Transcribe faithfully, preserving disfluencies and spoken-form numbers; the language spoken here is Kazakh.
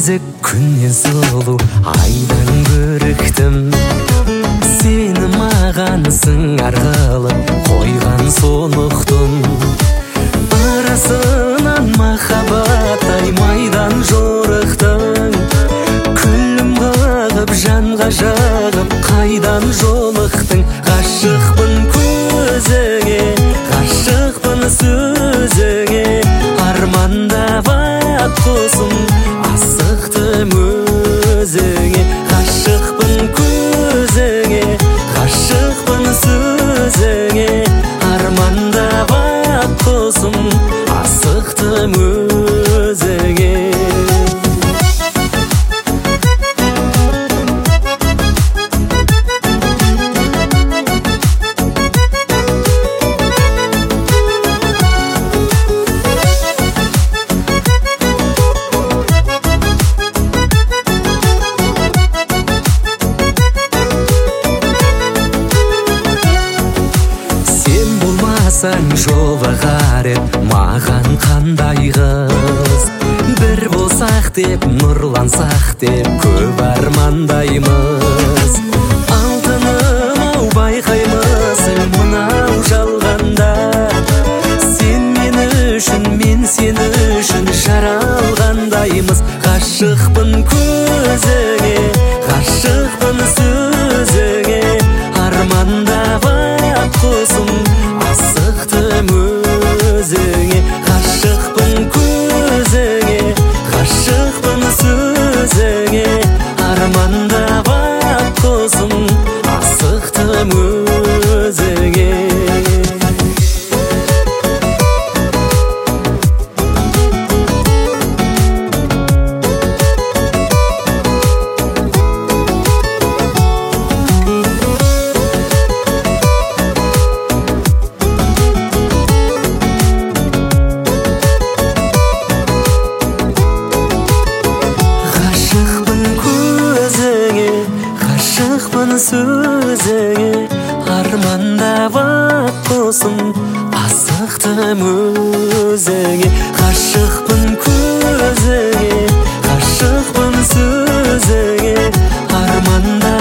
өзі күннен сұлу айдан көріктім. Сені мағанысың арғылып қойған сонықтың. Арасынан махаббат аймайдан жорықтың. Күлім қағып жанға жағып қайдан жолықтың. Ғашықпын көзіңе, ғашықпын сөзіңе, армандап ақ құсым асықтым өзіңе. Ғашықпын көзіңе, ғашықпын сөзіңе, армандап ақ құсым асықтым өзіңе. Сен жолығар ед маған қандай қыз. Бір болсақ деп, нұрлансақ деп, көп армандаймыз. Алтыным ау, байқаймысың мынау жалғанда. Сен мен үшін, мен сен үшін жаралғандаймыз. Ғашықпын көзіңе, ғашықпын сөзіңе, армандап ақ құсым асықтым өзіңе. Ғашықпын көзіңе, ғашықпын сөзіңе, армандап ақ құсым асықтым өзіңе. Ғашықпын сөзіңе, армандап ақ құсым асықтым өзіңе. Ғашықпын көзіңе, ғашықпын сөзіңе, армандап